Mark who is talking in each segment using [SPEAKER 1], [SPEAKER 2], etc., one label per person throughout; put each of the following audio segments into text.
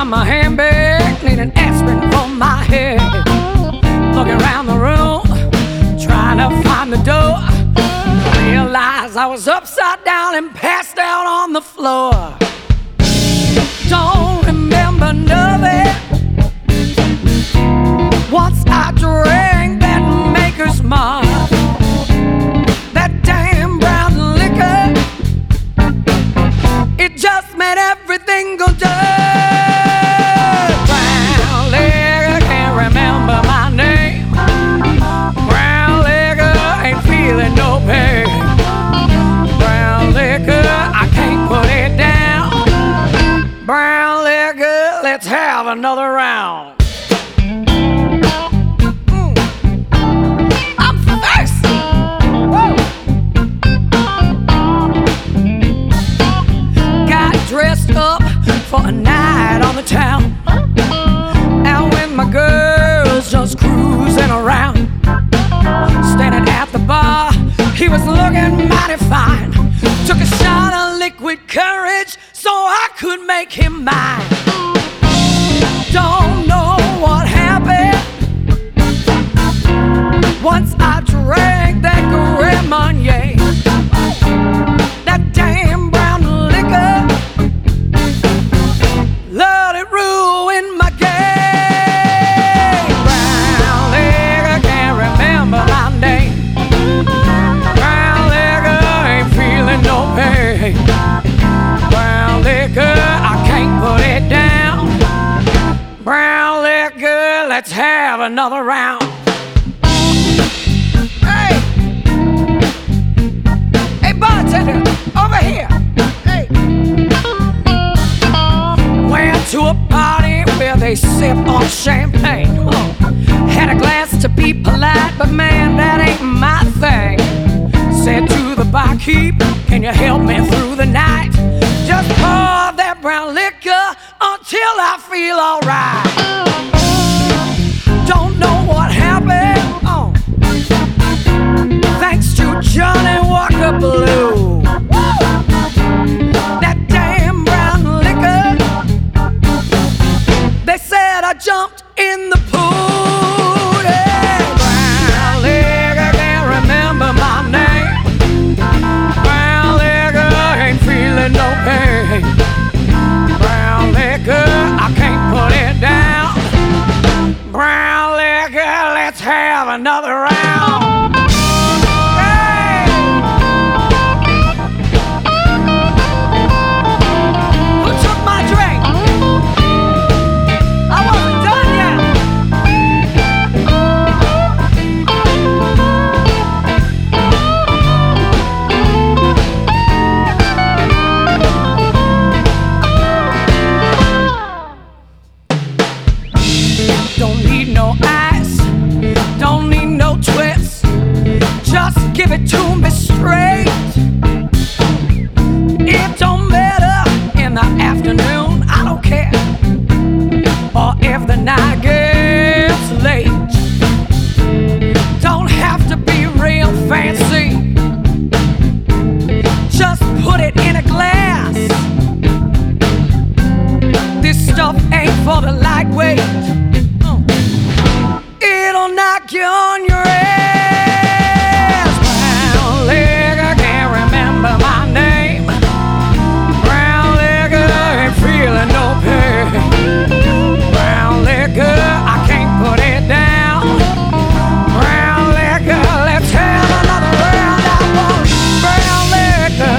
[SPEAKER 1] my handbag, need an aspirin for my head. Looking around the room, trying to find the door. Realized I was upside down and passed out on the floor. Don't remember nothing. Once I drank that Maker's Mark, that damn brown liquor, it just made everything go dark. Brown liquor, can't remember my name. Brown liquor, ain't feeling no pain. Brown liquor, I can't put it down. Brown liquor, let's have another round. I'm thirsty. Woo. Got dressed up for a night on the town, out with my girls just cruising around. Standing at the bar, he was looking mighty fine. Took a shot of liquid courage so I could make him mine. Don't know what happened. Once I drank that Grand Marnier, that damn brown liquor, Lord, it ruined my game. Brown liquor, can't remember my name. Brown liquor, ain't feeling no pain. Brown liquor, I can't put it down. Brown liquor, let's have another round. Hey, hey, bartender, over here. Hey, went to a party where they sip on champagne. Had a glass to be polite, but man, that ain't my thing. Said to the barkeep, can you help me through the night? Just pour that brown liquor until I feel alright. Don't know what happened. Oh, thanks to Johnny Walker Blue. That damn brown liquor, they said I jumped in the pool. Yeah. Brown liquor, can't remember my name. Brown liquor, ain't feeling no pain. Brown liquor, I can't put it down. Brown liquor, let's have another round. Hey! Who took my drink? I wasn't done yet. Don't need no ice, don't need no twists. Just give it to me straight. It don't matter in the afternoon, I don't care. Or if the night gets late. Don't have to be real fancy. Just put it in a glass. This stuff ain't for the lightweight. It'll knock you on your ass. Brown liquor, can't remember my name. Brown liquor, ain't feeling no pain. Brown liquor, I can't put it down. Brown liquor, let's have another round. I want brown liquor.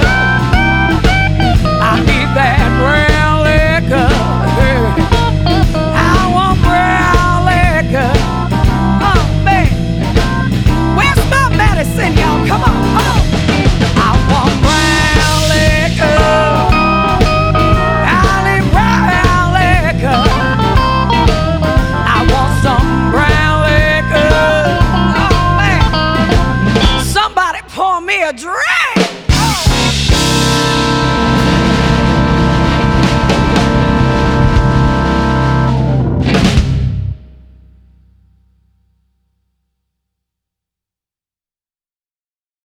[SPEAKER 1] I need that brown liquor. I want brown liquor. Medicine, y'all, come on, oh. I want brown liquor. I need brown liquor. I want some brown liquor. Oh man, somebody pour me a drink.